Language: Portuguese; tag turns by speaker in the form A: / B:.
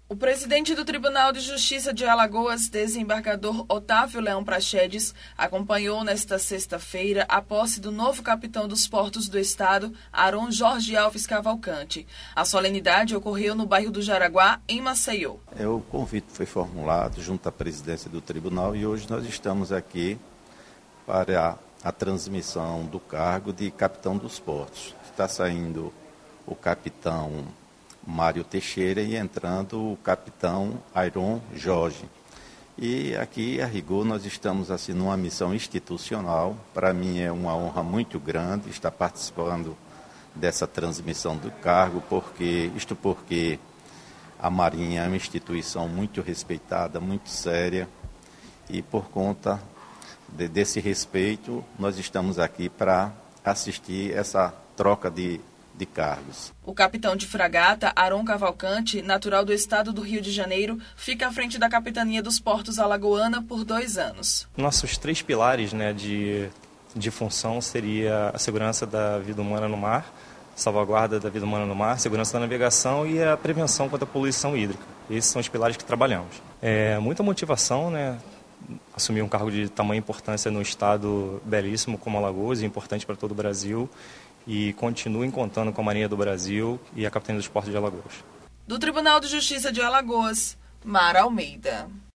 A: O presidente do Tribunal de Justiça de Alagoas, desembargador Otávio Leão Praxedes, acompanhou nesta sexta-feira a posse do novo capitão dos portos do estado, Aron Jorge Alves Cavalcante. A solenidade ocorreu no bairro do Jaraguá, em Maceió.
B: O convite foi formulado junto à presidência do tribunal e hoje nós estamos aqui para a transmissão do cargo de capitão dos portos. Está saindo o capitão Mário Teixeira e entrando o capitão Aron Jorge. E aqui, a rigor, nós estamos assim numa missão institucional. Para mim é uma honra muito grande estar participando dessa transmissão do cargo, porque a Marinha é uma instituição muito respeitada, muito séria, e por conta desse respeito, nós estamos aqui para assistir essa troca de cargos.
A: O capitão de fragata, Aron Cavalcante, natural do estado do Rio de Janeiro, fica à frente da capitania dos portos alagoana por 2 anos.
C: Nossos 3 pilares, de função seria a segurança da vida humana no mar, salvaguarda da vida humana no mar, segurança da navegação e a prevenção contra a poluição hídrica. Esses são os pilares que trabalhamos. Muita motivação, assumir um cargo de tamanha importância no estado belíssimo como Alagoas, importante para todo o Brasil, e continuem contando com a Marinha do Brasil e a Capitania dos Portos de Alagoas.
A: Do Tribunal de Justiça de Alagoas, Mara Almeida.